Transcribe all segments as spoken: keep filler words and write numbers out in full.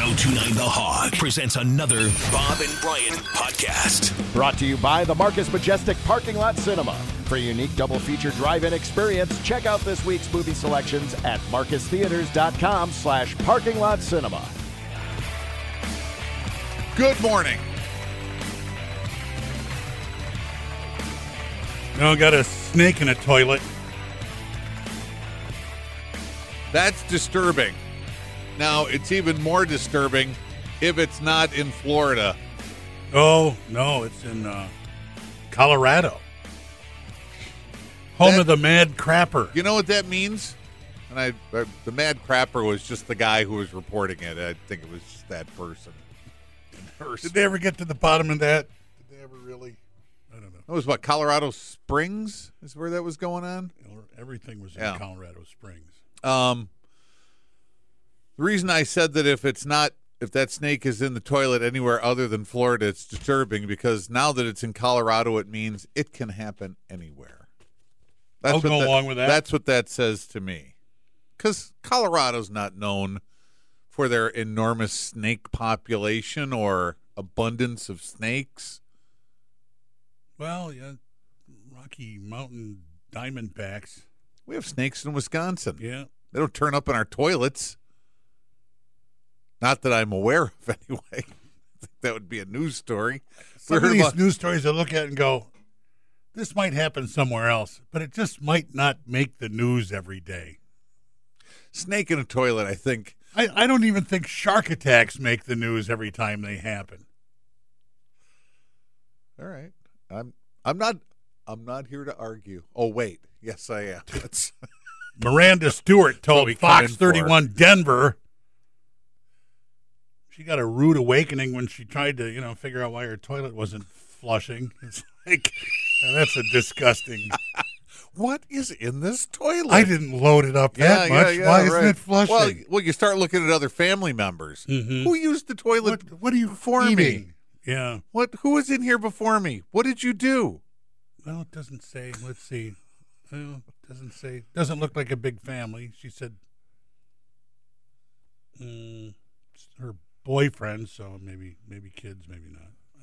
ten twenty-nine The Hog presents another Bob and Brian podcast. Brought to you by the Marcus Majestic Parking Lot Cinema. For a unique double-feature drive-in experience, check out this week's movie selections at marcustheaters.com slash parking lot cinema. Good morning. No, got a snake in a toilet. That's disturbing. Now, it's even more disturbing if it's not in Florida. Oh, no, it's in uh, Colorado. Home That- of the Mad Crapper. You know what that means? And I, I, the Mad Crapper was just the guy who was reporting it. I think it was just that person. Did they ever get to the bottom of that? Did they ever really? I don't know. That was what, Colorado Springs is where that was going on? Everything was in Yeah. Colorado Springs. Um, the reason I said that if it's not, if that snake is in the toilet anywhere other than Florida, it's disturbing because now that it's in Colorado, it means it can happen anywhere. That's I'll what go that- along with that. That's what that says to me. Because Colorado's not known for their enormous snake population or abundance of snakes. Well, yeah, Rocky Mountain Diamondbacks. We have snakes in Wisconsin. Yeah. They don't turn up in our toilets. Not that I'm aware of, anyway. I think that would be a news story. Some We of heard these about- news stories I look at and go, this might happen somewhere else, but it just might not make the news every day. Snake in a toilet, I think. I, I don't even think shark attacks make the news every time they happen. All right. I'm I'm not I'm not here to argue. Oh wait. Yes, I am. That's Miranda Stewart told we come Fox in for. thirty-one Denver she got a rude awakening when she tried to, you know, figure out why her toilet wasn't flushing. It's like, that's a disgusting. what is in this toilet? I didn't load it up that much. Why isn't right. it flushing? Well, well, you start looking at other family members. Mhm. Who used the toilet what, what are you before eating? me? Yeah. What? Who was in here before me? What did you do? Well, it doesn't say. Let's see. Well, it doesn't say. Doesn't look like a big family. She said mm, it's her boyfriend, so maybe maybe kids, maybe not. I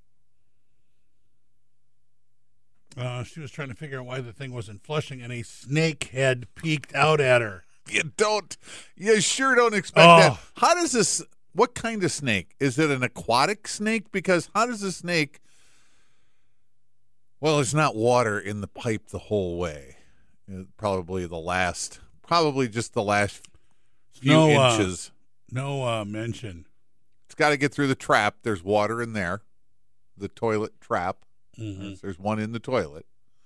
don't know. Uh, she was trying to figure out why the thing wasn't flushing, and a snake had peeked out at her. You don't. You sure don't expect Oh. that. How does this? What kind of snake? Is it an aquatic snake? Because how does a snake? Well, there's not water in the pipe the whole way. Uh, Probably the last, probably just the last few No, uh, inches. No uh, mention. It's got to get through the trap. There's water in there, the toilet trap. Mhm. There's, there's one in the toilet.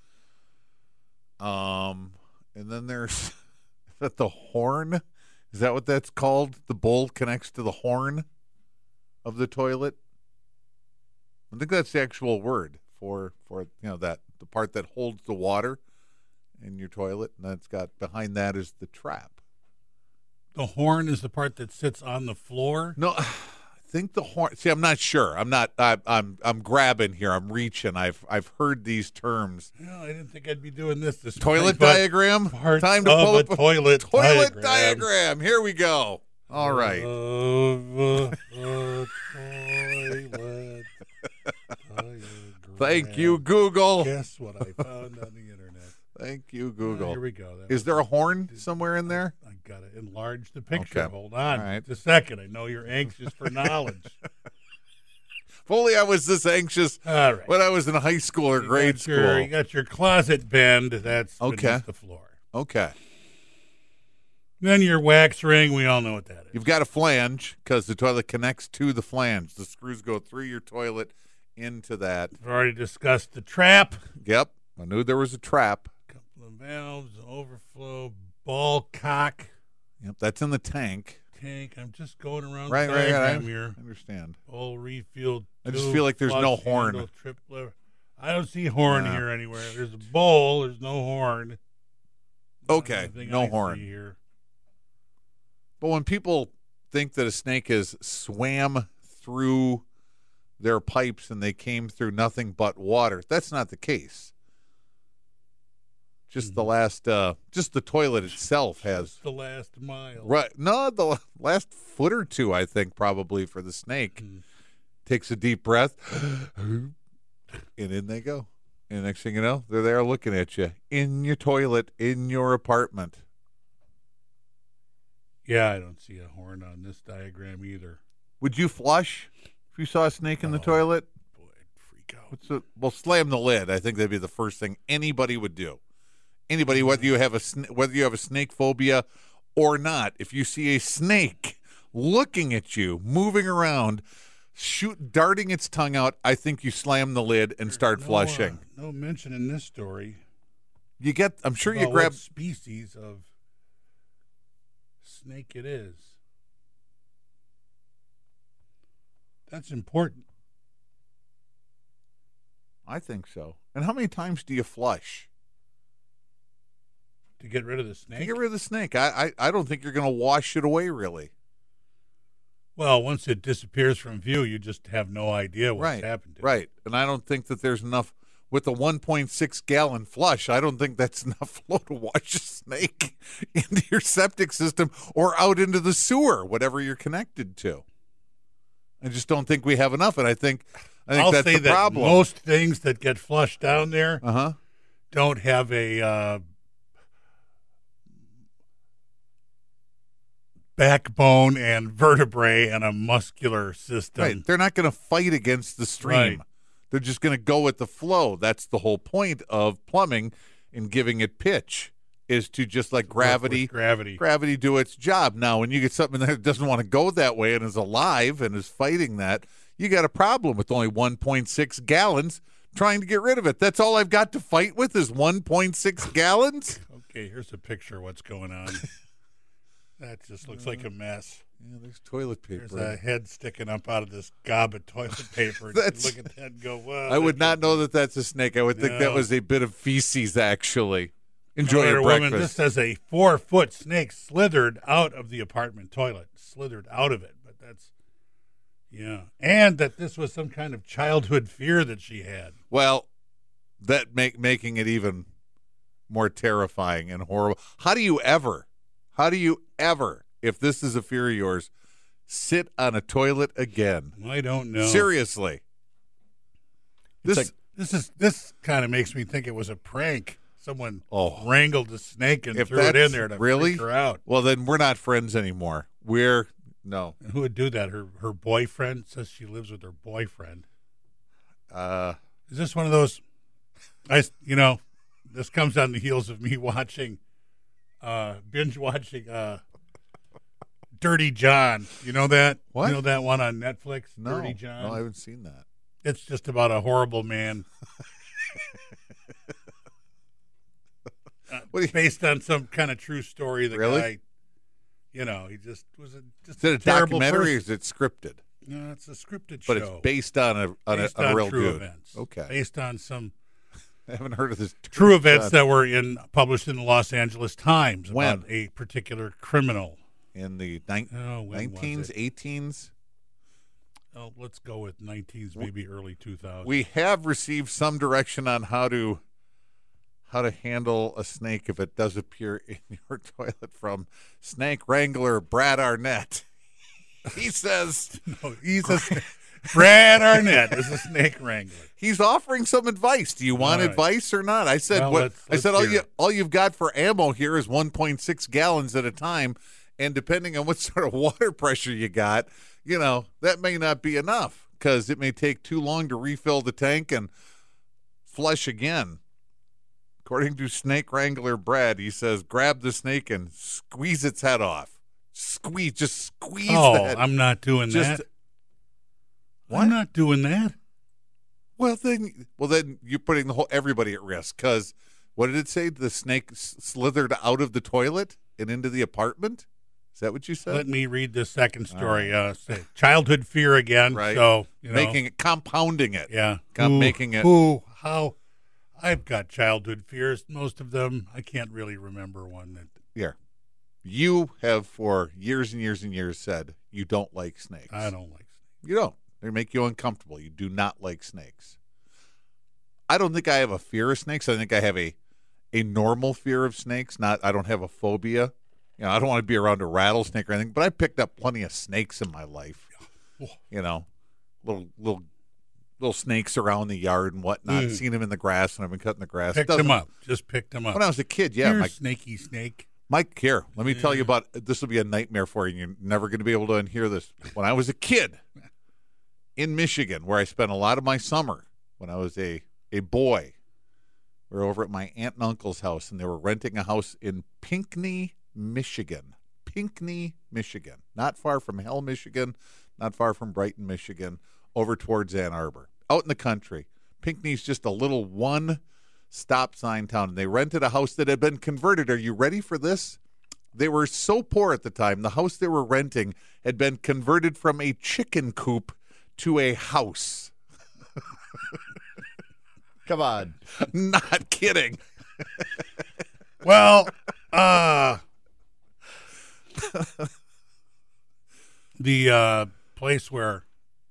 Um, and then there's is that the horn? Is that what that's called? The bowl connects to the horn of the toilet. I think that's the actual word for for you know that the part that holds the water in your toilet, and that's got behind that is the trap. The horn is the part that sits on the floor. No, I think the horn. See, I'm not sure. I'm not. I, I'm. I'm grabbing here. I'm reaching. I've. I've heard these terms. No, I didn't think I'd be doing this this Toilet morning, but diagram. parts Time to of pull a up a toilet toilet diagram. diagram. Here we go. All right. Of a toilet Thank you, diagram. Google. Guess what I found on the internet. Thank you, Oh, Google. here we go. That Is was- there a horn somewhere in there? I got to enlarge the picture. Okay. Hold on. All right. Just a second. I know you're anxious for knowledge. If only I was this anxious All right. when I was in high school or You grade got your- You school. got your closet bend. That's Okay. beneath the floor. Okay. Then your wax ring. We all know what that is. You've got a flange because the toilet connects to the flange. The screws go through your toilet into that. We've already discussed the trap. Yep. I knew there was a trap. Couple of valves, overflow, ball cock, Yep. That's in the tank. tank. I'm just going around Right, the right, right. diagram I here. understand. All refilled. I just tube, feel like there's flush no horn. handle, trip lever. I don't see horn Yeah. here anywhere. There's a bowl. There's no horn. Okay, Anything no I horn. see here. But when people think that a snake has swam through their pipes and they came through nothing but water, that's not the case. Just the last, uh, just the toilet itself has the last mile. right. No, the last foot or two, I think, probably for the snake. Mm. Takes a deep breath, and in they go. And next thing you know, they're there looking at you in your toilet in your apartment. Yeah, I don't see a horn on this diagram either. Would you flush if you saw a snake in the Oh. toilet? Boy, I'd freak out. What's the, well, slam the lid. I think that'd be the first thing anybody would do. Anybody, whether you have a sn- whether you have a snake phobia or not, if you see a snake looking at you, moving around, shoot, darting its tongue out, I think you slam the lid and start No, uh, flushing. no mention in this story. You get, I'm sure you about grab. what species of snake it is. That's important. I think so. And how many times do you flush To get rid of the to snake? get rid of the snake? I, I, I don't think you're going to wash it away, really. Well, once it disappears from view, you just have no idea what's Right, happened to it. right. And I don't think that there's enough with the one point six gallon flush. I don't think that's enough flow to wash a snake into your septic system or out into the sewer, whatever you're connected to. I just don't think we have enough, and I think I think I'll that's say the that problem. most things that get flushed down there uh huh. don't have a uh, backbone and vertebrae and a muscular system. Right. They're not going to fight against the stream. Right. They're just going to go with the flow. That's the whole point of plumbing and giving it pitch, is to just like Work with gravity, gravity. gravity do its job. Now, when you get something that doesn't want to go that way and is alive and is fighting that, you got a problem with only one point six gallons trying to get rid of it. That's all I've got to fight with is one point six gallons? Okay, here's a picture of what's going on. That just looks like a mess. Yeah, there's toilet paper. There's a head sticking up out of this gob of toilet paper. And you That's- look at that and go, well. I would not know that that's a snake. I would think that No. was a bit of feces, actually. Enjoy Another your woman, breakfast. this says a four-foot snake slithered out of the apartment toilet. Slithered out of it, but that's, yeah. And that this was some kind of childhood fear that she had. Well, that make making it even more terrifying and horrible. How do you ever, how do you ever, if this is a fear of yours, sit on a toilet again? I don't know. Seriously. This like- This is this kind of makes me think it was a prank. Someone Oh. wrangled the snake and If threw it in that's- there to really? freak her out. well, then we're not friends anymore. We're no. And who would do that? Her her boyfriend says she lives with her boyfriend. Uh, Is this one of those? I you know, this comes on the heels of me watching, uh, binge watching, uh, Dirty John. You know that? What? You know that one on Netflix? no, Dirty John. no, I haven't seen that. It's just about a horrible man. uh, What do you- based on some kind of true story. The Really? guy, you know, he just was a just Is it a terrible documentary or person. is it scripted? No, it's a scripted But show. it's based on a on, based a, on on a real true dude. events. Okay, Based on some I haven't heard of this. true events John. that were in published in the Los Angeles Times When? about a particular criminal. in the nine, Oh, when was nineteens, it? eighteens. Oh, let's go with nineteens, maybe early two thousands. We have received some direction on how to how to handle a snake if it does appear in your toilet from Snake Wrangler Brad Arnett. He says no, he's a sna- Brad Arnett is a snake wrangler. he's offering some advice. Do you want All right. advice or not? I said Well, what let's- I said let's all hear you it. all you've got for ammo here is one point six gallons at a time, and depending on what sort of water pressure you got, you know, that may not be enough because it may take too long to refill the tank and flush again. According to Snake Wrangler Brad, he says, grab the snake and squeeze its head off. Squeeze, just squeeze Oh, that. I'm not doing Just- that. What? I'm not doing that. Well, then, well, then you're putting the whole everybody at risk because what did it say? The snake s- slithered out of the toilet and into the apartment. Is that what you said? Let me read the second story. Uh, say, childhood fear again. Right. So you know, Making it, compounding it. yeah, Com- Who- making it- Who? How? I've got childhood fears. Most of them, I can't really remember one that Here, you have for years and years and years said you don't like snakes. I don't like. You don't. They make you uncomfortable. You do not like snakes. I don't think I have a fear of snakes. I think I have a a normal fear of snakes. Not I don't have a phobia. You know, I don't want to be around a rattlesnake or anything. But I picked up plenty of snakes in my life. You know, little little little snakes around the yard and whatnot. Mm. Seen them in the grass when I've been cutting the grass. Picked Doesn't- them up. Just picked them up. When I was a kid, yeah, Here's my snaky snake. Mike, here, let me tell you about this. Will be a nightmare for you. You're never going to be able to unhear this. When I was a kid in Michigan, where I spent a lot of my summer when I was a, a boy, we were over at my aunt and uncle's house, and they were renting a house in Pinckney, Michigan. Pinckney, Michigan. Not far from Hell, Michigan, not far from Brighton, Michigan, over towards Ann Arbor. Out in the country. Pinckney's just a little one stop sign town, and they rented a house that had been converted. Are you ready for this? They were so poor at the time, the house they were renting had been converted from a chicken coop to a house. Come on. Not kidding. Well, uh, the uh, place where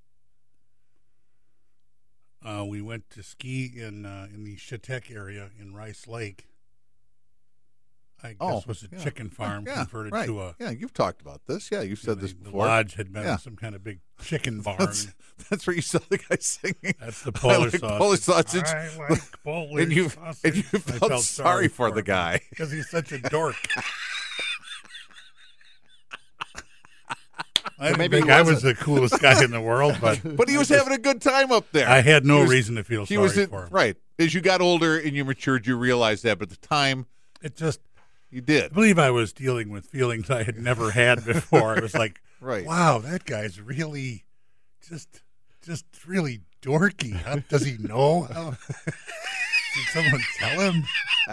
uh, we went to ski in uh, in the Chautauqua area in Rice Lake, I guess Oh, was a yeah. chicken farm Yeah, converted right. to a. Yeah, you've talked about this. Yeah, you've said the, this the before. lodge had been Yeah. some kind of big chicken barn. That's, that's where you saw the guy singing. That's the I Polish like sausage. Polish sausage. I like Polish And you sausage. and you I felt, sorry for the him guy. because he's such a dork. I didn't maybe think he I was wasn't. the coolest guy in the world, but But he was having a good time up there. I had no He was- reason to feel He sorry was in- for him. right. As you got older and you matured, you realized that. But at the time, It just, you I did. believe I was dealing with feelings I had never had before. It was like, Right. wow, that guy's really just, just really dorky. How, does he know? How, did someone tell him?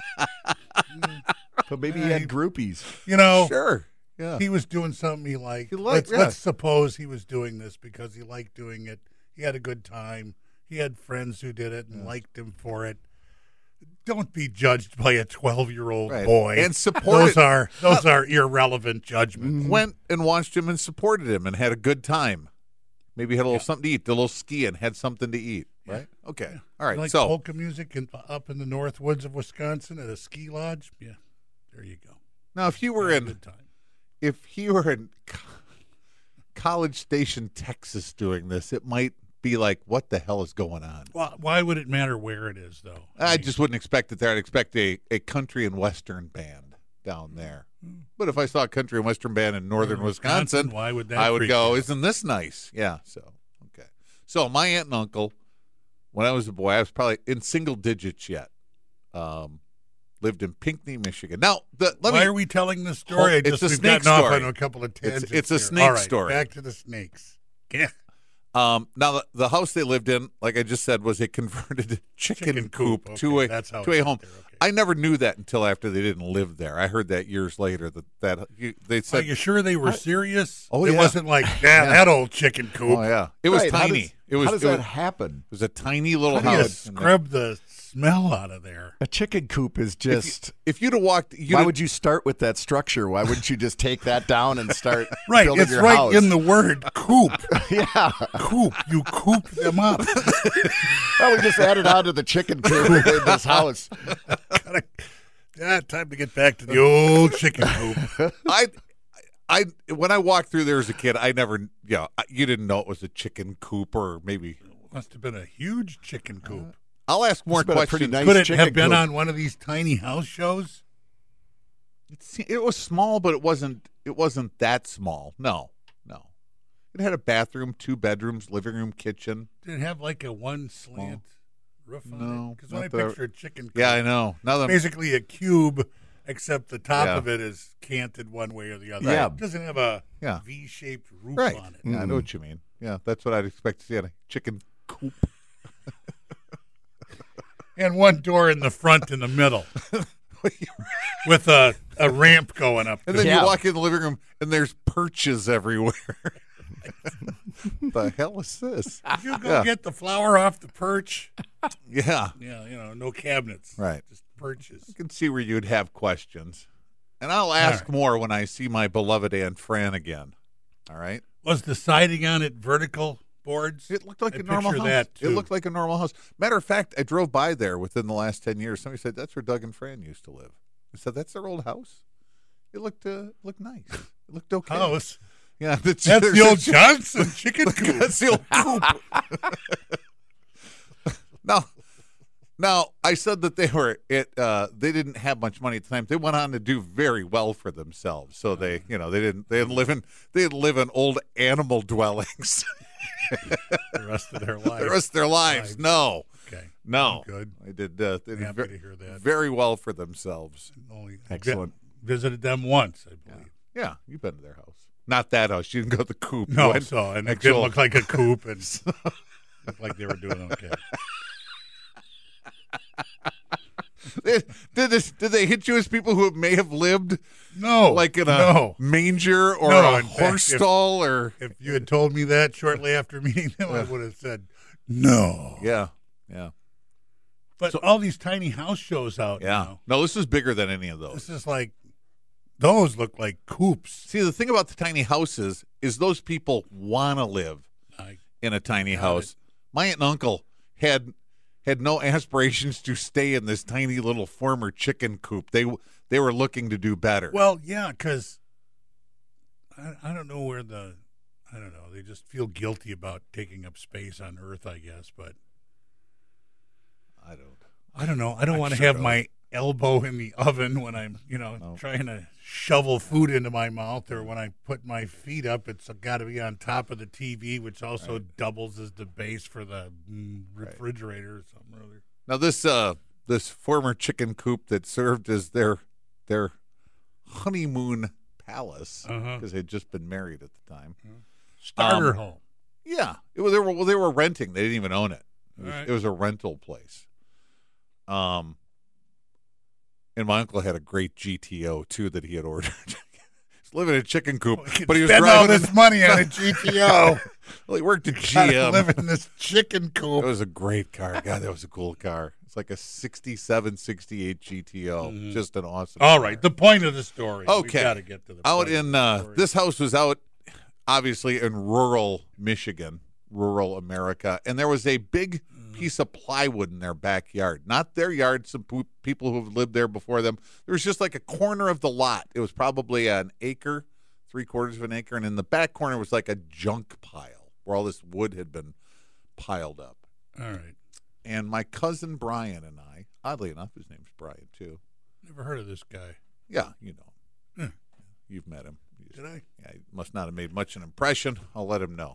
But maybe he had groupies. You know, Sure. Yeah. he was doing something he liked. He liked- let's, yeah. let's suppose he was doing this because he liked doing it. He had a good time. He had friends who did it and liked him for it. Don't be judged by a twelve-year-old Right. boy. And support those it. are those are irrelevant judgments. Went and watched him and supported him and had a good time. Maybe had a little something to eat, did a little skiing, had something to eat. Right? Okay. All right. You like so polka music in, up in the north woods of Wisconsin at a ski lodge? Yeah, there you go. now, if you were Had a in, good time. if he were in Co- College Station, Texas, doing this, it might be like, what the hell is going on? Why, why would it matter where it is, though? I mean, just wouldn't expect it there. I'd expect a, a country and western band down there. But if I saw a country and western band in northern Wisconsin, Wisconsin, why would that I would freak go, you out? isn't this nice? Yeah. So, okay. So my aunt and uncle, when I was a boy, I was probably in single digits yet. Um, lived in Pinckney, Michigan. Now, the, let why me. are we telling this story? I It's just a we've snake gotten story. off on a couple of It's- tangents. it's a here. snake All right, story. Back to the snakes. Yeah. Um, now the, the house they lived in, like I just said, was a converted chicken, Chicken coop, coop. to Okay, a that's how to it a got home. there, okay. I never knew that until after they didn't live there. I heard that years later that that you, they Are said, you sure they were serious? Oh, it yeah. wasn't like, yeah, that old chicken coop. "Oh yeah, it was Right, how tiny. does- it was How does it that was, happen? it was a tiny little How do you house. and scrub the smell out of there? A chicken coop is If you, just. if you'd have walked, you'd Why have- would you start with that structure? Why wouldn't you just take that down and start Right, building it's your right house? in the word coop. yeah. Coop. You coop them up. Well, we just added on to the chicken coop and made this house. Gotta- yeah, time to get back to the old chicken coop. I, I when I walked through there as a kid, I never, yeah, you didn't know it was a chicken coop or maybe. Must have been a huge chicken coop. I'll ask more It's been a pretty questions. nice Could it chicken have been coop. on one of these tiny house shows? It's, it was small, but it wasn't. It wasn't that small. No, no. It had a bathroom, two bedrooms, living room, kitchen. Did it have like a one slant roof on No, it? Because when I not that I- picture a chicken coop, Yeah, I know. Now that I'm- basically a cube, except the top Yeah. of it is canted one way or the other. Yeah. It doesn't have a Yeah. V-shaped roof right. on it. Yeah, I know what you mean. Yeah, that's what I'd expect to see on a chicken coop. And one door in the front in the middle with a, a ramp going up. And to then it. Yeah. you walk in the living room and there's perches everywhere. The hell is this? Did you go Yeah. get the flour off the perch? Yeah, Yeah, you know, no cabinets. Right. Just perches. I can see where you'd have questions. And I'll ask right. more when I see my beloved Aunt Fran again. All right? Was the siding on it vertical boards. It looked like I a normal picture house. that, It too. looked like a normal house. Matter of fact, I drove by there within the last ten years. Somebody said, that's where Doug and Fran used to live. I said, that's their old house? It looked uh, looked nice. It looked okay. House. Yeah, the, That's the old Johnson chicken coop. That's the old coop. Now, now I said that they were it. Uh, they didn't have much money at the time. They went on to do very well for themselves. So they, you know, they didn't. They didn't live in. They didn't live in old animal dwellings. The rest of their life. The rest of their lives. Lives. No. Okay. No. Good. They did. Uh, they did Happy ve- to hear that. very well for themselves. Only Excellent. vi- visited them once, I believe. Yeah, you've been to their house. Not that house. You didn't go to the coop. You No, went so and it actual- didn't look like a coop, and looked like they were doing okay. Did, did this? Did they hit you as people who may have lived No, like in a no. manger or No, a in fact, horse if- stall or? If you had told me that shortly after meeting them, I would have said no. Yeah, yeah, But all these tiny house shows out yeah. now. No, this is bigger than any of those. This is like those look like coops. See, the thing about the tiny houses is those people want to live I, in a tiny Got house. My aunt and uncle had had no aspirations to stay in this tiny little former chicken coop. They they were looking to do better. well, yeah, because I, I don't know where the I don't know. They just feel guilty about taking up space on Earth, I guess. But I don't. I don't know. I don't I want to sure have don't. my elbow in the oven when I'm, you know, No. trying to shovel food into my mouth, or when I put my feet up, it's got to be on top of the T V, which also Right. doubles as the base for the mm, refrigerator or something or other. Now this uh this former chicken coop that served as their their honeymoon palace Uh-huh. because they'd just been married at the time. Starter Um, home. Yeah, it was they were well, they were renting. They didn't even own it. It was, Alright. it was a rental place. Um, and my uncle had a great G T O too that he had ordered. He's living in a chicken coop, but he was Spend all driving. this money on a G T O. Well, he worked at G Gotta M. live in this chicken It coop. was a great car. God, that was a cool car. It's like a sixty-seven, sixty-eight G T O. Mhm. Just an awesome. All car. right, the point of the story. Okay. we got to get to the Out point of in the uh, story. this house was out, obviously in rural Michigan, rural America, and there was a big piece of plywood in their backyard. Not their yard. Some po- people who have lived there before them. There was just like a corner of the lot. It was probably an acre, three quarters of an acre, and in the back corner was like a junk pile where all this wood had been piled up. All right. And my cousin Brian and I, oddly enough, his name's Brian too. Never heard of this guy. Yeah, you know, Hmm. you've met him. You Did I? Yeah, he must not have made much an impression. I'll let him know.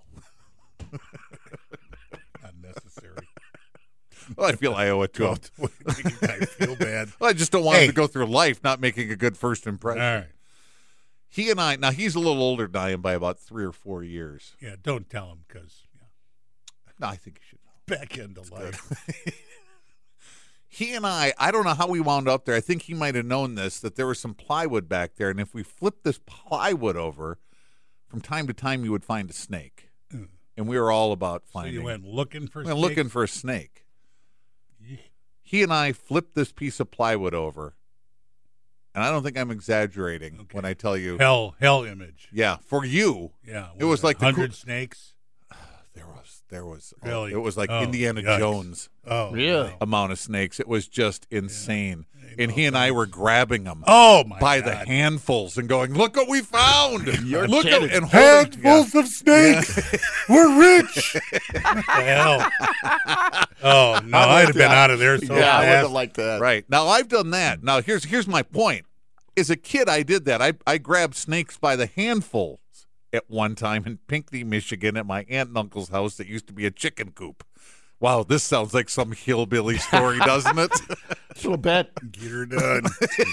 Unnecessary. Well, I feel I owe it to him. Making a guy feel bad. Well, I just don't want him Hey. to go through life not making a good first All impression. right. He and I, now he's a little older than I am by about three or four years. Yeah, don't tell him because yeah, No, I think you should know. back end of life. He and I, I don't know how we wound up there. I think he might have known this, that there was some plywood back there. And if we flipped this plywood over, from time to time, you would find a snake. Mm. And we were all about So finding. you went looking for we went snakes? looking for a snake. Yeesh. He and I flipped this piece of plywood over. And I don't think I'm exaggerating Okay. when I tell you. hell hell image. Yeah, for you, Yeah, It was like the hundred cool- snakes. there was, there was, oh, Really? it was like Oh, Indiana yikes. Jones Oh, Really? wow. amount of snakes. It was just insane. Yeah. And he and I were grabbing them. Oh my by God. the handfuls and going, look what we found. You're look kidding. at and holding, Handfuls of snakes. We're rich. What the hell? Oh no, I I'd have like been that. out of there so yeah, I would fast. have liked that. Yeah. Right. Now I've done that. Now here's here's my point. As a kid, I did that. I I grabbed snakes by the handfuls at one time in Pinckney, Michigan, at my aunt and uncle's house that used to be a chicken coop. Wow, this sounds like some hillbilly story, doesn't it? A little bit. Get her done.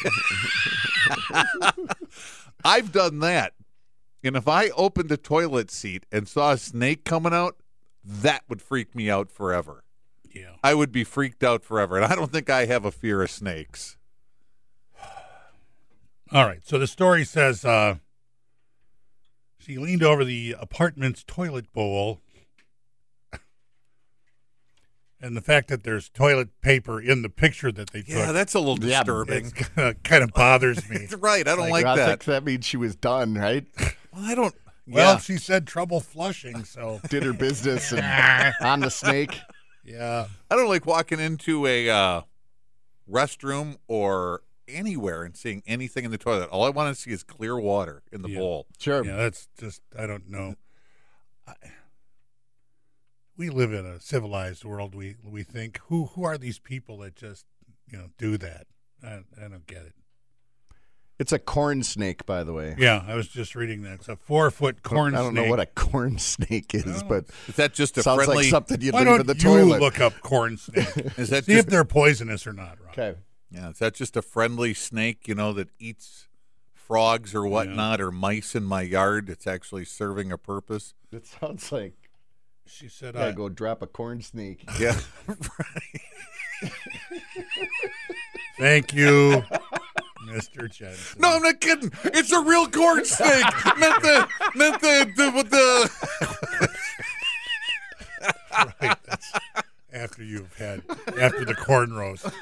I've done that. And if I opened a toilet seat and saw a snake coming out, that would freak me out forever. Yeah. I would be freaked out forever. And I don't think I have a fear of snakes. All right. So the story says uh, she leaned over the apartment's toilet bowl. And the fact that there's toilet paper in the picture that they Yeah, took, that's a little Yeah, disturbing. kind of bothers me. Right. I don't like, I that. think that means she was done, right? Well, I don't. Well, Yeah. she said trouble flushing, so Did her business and on the snake. yeah. I don't like walking into a uh, restroom or anywhere and seeing anything in the toilet. All I want to see is clear water in the Yeah. bowl. Sure. Yeah, that's just, I don't know. I, we live in a civilized world, we we think. Who who are these people that just, you know, do that? I, I don't get it. It's a corn snake, by the way. Yeah, I was just reading that. It's a four-foot corn I don't snake. know what a corn snake is, No. but Is that just a sounds friendly? like something you'd Why leave don't in the you toilet. look up corn snake? Is that See if just, they're poisonous or not, Rob. Okay. yeah? Is that just a friendly snake? You know, that eats frogs or whatnot or mice in my yard? It's actually serving a purpose. It sounds like She said, I I, go drop a corn snake. Yeah. thank you, Mister Jensen. No, I'm not kidding. It's a real corn snake, not the not the the, with the. Right, that's after you've had, after the corn roast.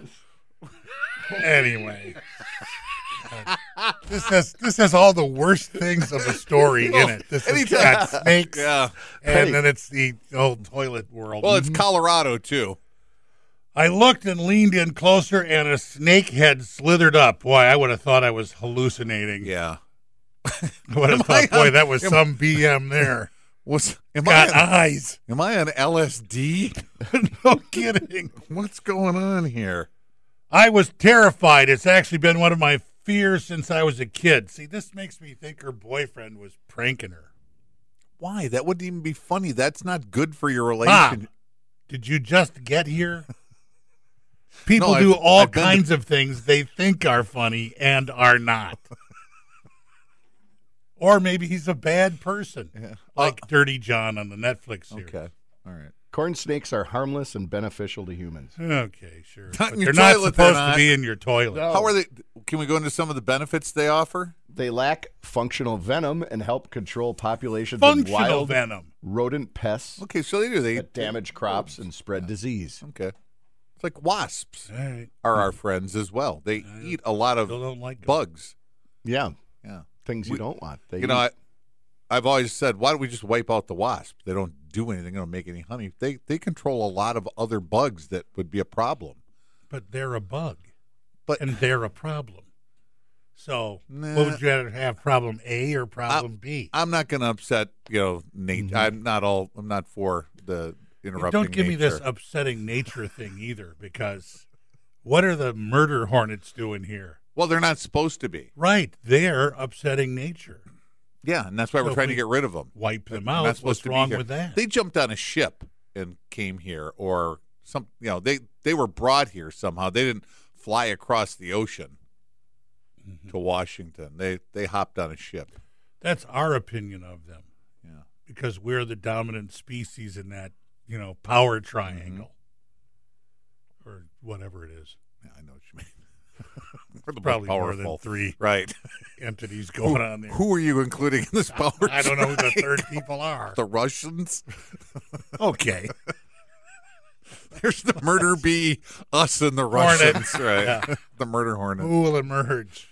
Anyway. God. This has this has all the worst things of a story in it. This has Anytime. got snakes, Yeah. and then it's the old toilet world. Well, it's Colorado too. I looked and leaned in closer, and a snake head slithered up. Boy, I would have thought I was hallucinating. Yeah. I would have Am I thought, boy, on- that was am- some B M there. What's am Got I on, eyes. am I on L S D? No kidding. What's going on here? I was terrified. It's actually been one of my fears since I was a kid. See, this makes me think her boyfriend was pranking her. Why? That wouldn't even be funny. That's not good for your Mom, relationship. did you just get here? People No, do I've- all I've been to- kinds of things they think are funny and are not. Or maybe he's a bad person, Yeah. like Dirty John on the Netflix series. Okay. All right. Corn snakes are harmless and beneficial to humans. Okay, sure. Not But in your they're not toilet, supposed they're to not. be in your toilet. No. How are they? Can we go into some of the benefits they offer? They lack functional venom and help control populations of Functional wild venom. rodent pests Okay, so they do. They that damage crops and spread disease. Okay. It's like wasps All right. are our friends as well. They eat a lot of Still don't like them. bugs. Yeah, Yeah. things you We- don't want. They You know, eat. I, I've always said, why don't we just wipe out the wasp? They don't do anything. They don't make any honey. They they control a lot of other bugs that would be a problem. But they're a bug, But and they're a problem. So, Nah. what would you rather have, problem A or problem B? I'm not going to upset. You know, Nate. I'm not all. I'm not for the interrupting. Don't give me this nature. upsetting nature thing either, because what are the murder hornets doing here? Well, they're not supposed to be. Right, they're upsetting nature. Yeah, and that's why So we're if trying to we get rid of them. Wipe them They're out. not supposed What's to be wrong here. with that? They jumped on a ship and came here, or some. You know, they they were brought here somehow. They didn't fly across the ocean Mm-hmm. to Washington. They they hopped on a ship. That's our opinion of them, Yeah. because we're the dominant species in that, you know, power triangle, or whatever it is. Yeah, I know what you mean. We're the most Probably more powerful. than three Right. entities going on there. Who are you including in this power? I don't know who the triangle? third people are. The Russians. Okay. There's the murder bee, us and the Hornet. Russians. Right. Yeah. The murder hornet. Who will emerge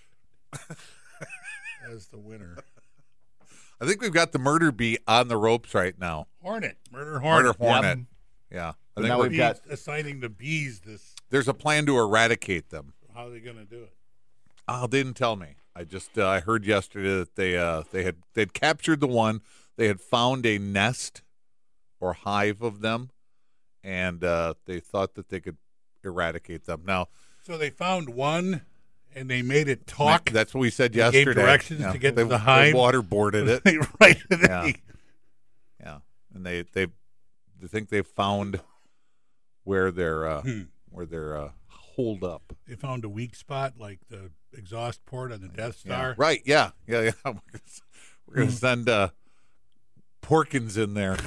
as the winner? I think we've got the murder bee on the ropes right now. Hornet. Murder Murder hornet. hornet. Yeah. I But think now we're- we've got- Bees- assigning the bees this. there's a plan to eradicate them. How are they going to do it? Oh, they didn't tell me. I just uh, I heard yesterday that they uh, they had they'd captured the one. They had found a nest or hive of them, and uh, they thought that they could eradicate them. Now So they found one, and they made it talk. that's what we said They gave yesterday. directions to get they, to the hive. They waterboarded it. They right. Yeah. They, Yeah, and they they they think they found where they're uh, Hmm. where they're uh, holed up. they found a weak spot, like the exhaust port on the Death Yeah. Star. Right? Yeah, yeah, yeah. We're gonna- We're Hmm. gonna send uh, Porkins in there.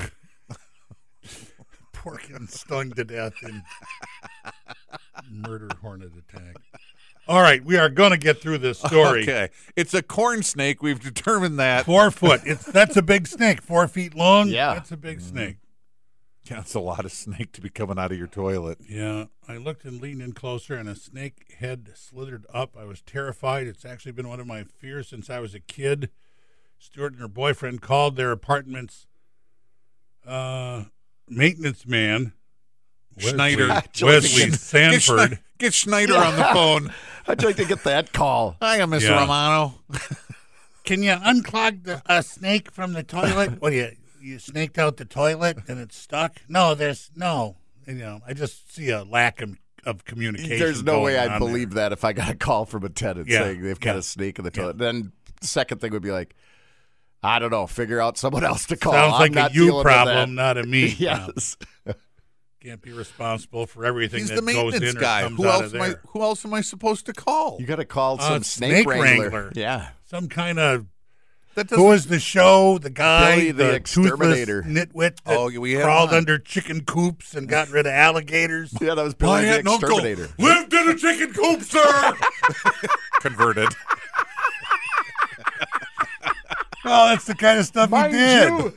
Porkin stung to death in murder hornet attack. All right, we are going to get through this story. Okay, it's a corn snake. We've determined that. Four foot. It's that's a big snake. Four feet long. Yeah. that's a big snake. Yeah, it's a lot of snake to be coming out of your toilet. Yeah, I looked and leaned in closer, and a snake head slithered up. I was terrified. It's actually been one of my fears since I was a kid. Stewart and her boyfriend called their apartment's uh, maintenance man, Schneider. Wesley, Wesley Get, Sanford. Schne- get Schneider on the phone. I'd like to get that call. Hi, I'm Miss Yeah. Romano. Can you unclog the a snake from the toilet? What do you you snaked out the toilet and it's stuck? No, there's no. You know, I just see a lack of, of communication. There's no going way I'd on believe that if I got a call from a tenant Yeah. saying they've got Yeah. a snake in the Yeah. toilet. Then the second thing would be like, I don't know, figure out someone else to call. there. Sounds I'm like not a you dealing with problem, that. not a me. Yes. Can't be responsible for everything He's that the goes maintenance in or guy. comes Who out else of am I? there. Who else am I supposed to call? You got to call Uh, some snake snake, wrangler. wrangler. Yeah. Some kind of That who doesn't. was the show? The guy, Billy the Exterminator, Exterminator. nitwit that Oh, we had crawled one. under chicken coops and got rid of alligators. Yeah, that was Billy I the had an uncle Exterminator. lived in a chicken coop, sir. Converted. Oh, that's the kind of stuff Mind he did. you,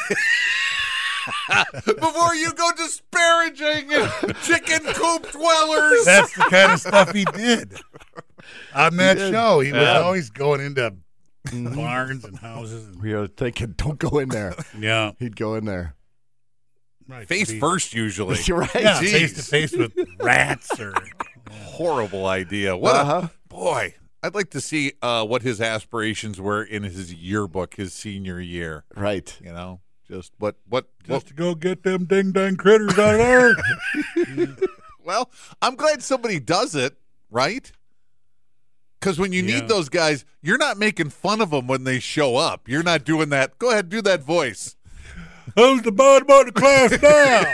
Before you go disparaging chicken coop dwellers. That's the kind of stuff he did. On that did. show, he was Yeah. always going into barns and houses. And, we were thinking, don't go in there. yeah, He'd go in there. right. Face Be- first, usually. You're right. Yeah, Jeez. face to face with rats or. Horrible idea. What Uh-huh. a boy. I'd like to see uh, what his aspirations were in his yearbook, his senior year. Right. You know, just what what. what Just to go get them ding dang critters out of there. well, I'm glad somebody does it, right? Because when you Yeah. need those guys, you're not making fun of them when they show up. You're not doing that. Go ahead, do that voice. Who's the bottom of the class now?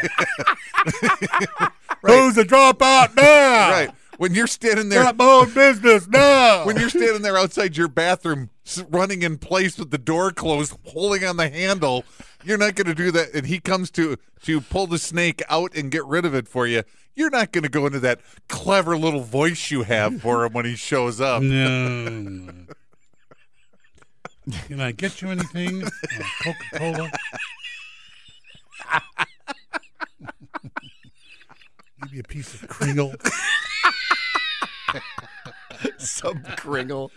Who's the dropout now? Right. When you're standing there, Got my own business now. when you're standing there outside your bathroom, s- running in place with the door closed, holding on the handle, you're not going to do that. And he comes to to pull the snake out and get rid of it for you. You're not going to go into that clever little voice you have for him when he shows up. No. Can I get you anything? Uh, Coca-Cola? Maybe a piece of Kringle? Some kringle.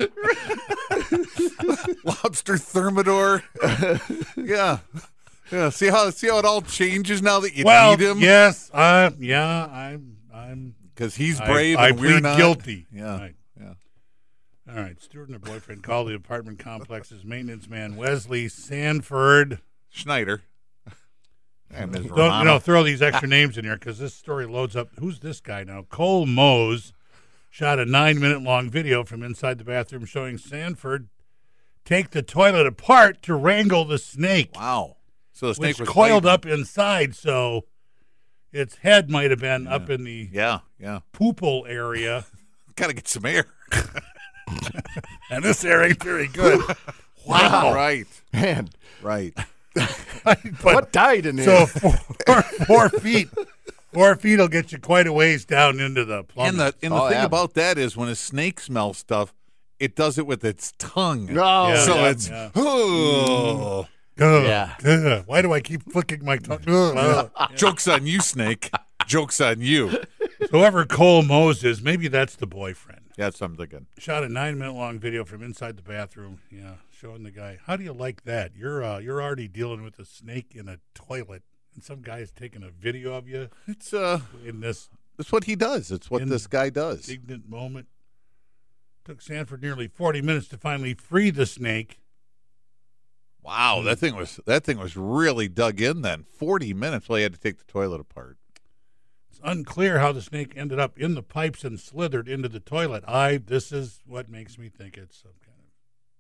Lobster thermidor. yeah. Yeah. See how see how it all changes now that you Well, need him? yes, I, yeah, I'm, I'm. Because he's I- brave I, and we're plead not. guilty. Yeah. Right. Yeah. All right, Stewart and her boyfriend called the apartment complex's maintenance man, Wesley Sanford. Schneider. And Miz Don't you Romano. know? Throw these extra names in here because this story loads up. Who's this guy now? Cole Mose shot a nine-minute-long video from inside the bathroom showing Sanford take the toilet apart to wrangle the snake, Wow. So the snake which was coiled fighting. up inside. So its head might have been up in the Yeah. Yeah. poople area, Got to get some air. and this area ain't very good. Wow. Right. Man, Right. But- what died in So there? four, four feet, four feet will get you quite a ways down into the plumbing. And the and the Oh, thing yeah. about that is when a snake smells stuff, it does it with its tongue. Oh, Yeah. so yeah, it's yeah. oh. Ugh, Yeah. ugh. Why do I keep flicking my tongue? Ugh. Joke's on you, snake. Joke's on you. Whoever Cole Mose is, maybe that's the boyfriend. That's what I'm thinking. Shot a nine-minute-long video from inside the bathroom. Yeah, showing the guy. How do you like that? You're uh, you're already dealing with a snake in a toilet, and some guy's taking a video of you It's uh in this it's what he does. It's what In- this guy does. indignant moment. Took Sanford nearly forty minutes to finally free the snake. Wow, that thing was that thing was really dug in then. Forty minutes. Well, he had to take the toilet apart. It's unclear how the snake ended up in the pipes and slithered into the toilet. I. This is what makes me think it's some kind of.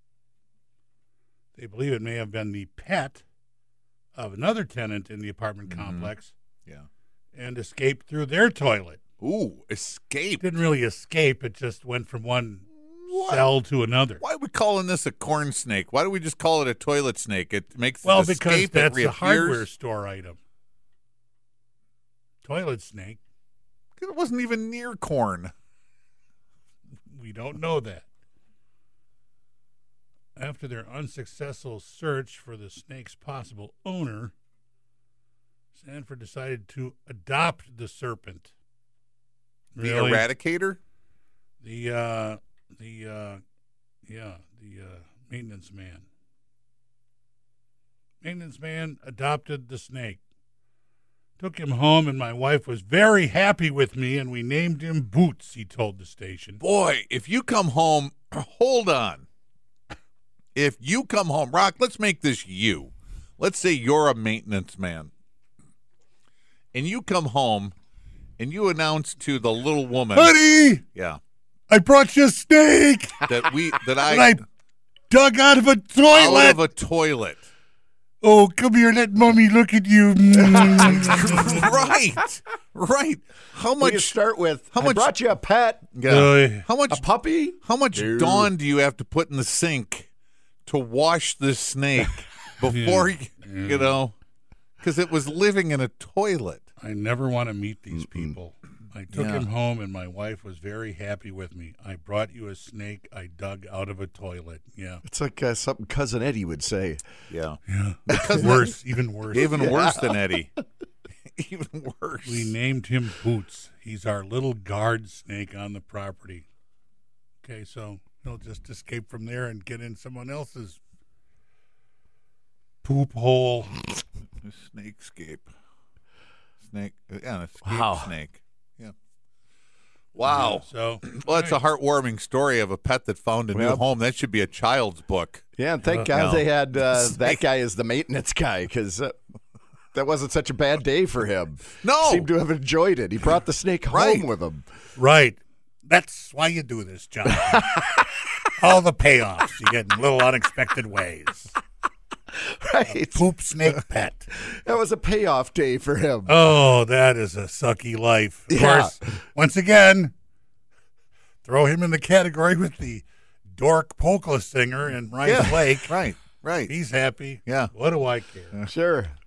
They believe it may have been the pet of another tenant in the apartment Mhm. complex Yeah. and escaped through their toilet. Ooh, escape. Didn't really escape. It just went from one What? cell to another. Why are we calling this a corn snake? Why do we just call it a toilet snake? It makes Well, it because escape, that's it a hardware reappears. store item. Toilet snake. It wasn't even near corn. We don't know that. After their unsuccessful search for the snake's possible owner, Sanford decided to adopt the serpent. The Really? eradicator? The, uh, the, uh, yeah, the uh, maintenance man. maintenance man adopted the snake. Took him home, and my wife was very happy with me, and we named him Boots, he told the station. Boy, if you come home, hold on. If you come home, Rock, let's make this you. Let's say you're a maintenance man. And you come home, and you announce to the little woman. Honey, Yeah. I brought you a snake That we, that I, that I dug out of a toilet. out of a toilet. Oh, come here, let mommy look at you. Mm. Right. Right. How Well, you much, start with, how I much- brought you a pet, yeah. Uh, how much a puppy. How much Dude. Dawn do you have to put in the sink to wash this snake before you, you know? Because it was living in a toilet. I never want to meet these people. I took Yeah. him home, and my wife was very happy with me. I brought you a snake I dug out of a toilet. Yeah. It's like uh, something Cousin Eddie would say. Yeah. Yeah. Because worse, even worse. Even worse than Eddie. Even worse. We named him Boots. He's our little guard snake on the property. Okay, so he'll just escape from there and get in someone else's poop hole. Snakescape. Snake. Yeah, an escape Wow. snake. Yeah. Wow. So, Well, that's a heartwarming story of a pet that found a new Well- home. That should be a child's book. Yeah, and thank Uh, God no. they had uh, that Snake. guy as the maintenance guy because uh, that wasn't such a bad day for him. No. Seemed to have enjoyed it. He brought the snake home Right. with him. right. That's why you do this, John. All the payoffs you get in little unexpected ways. Right. Poop snake pet. That was a payoff day for him. Oh, that is a sucky life. Of Yeah. course, once again, throw him in the category with the dork polka singer in Rice Yeah. Lake. Right. Right. He's happy. Yeah. What do I care? Sure.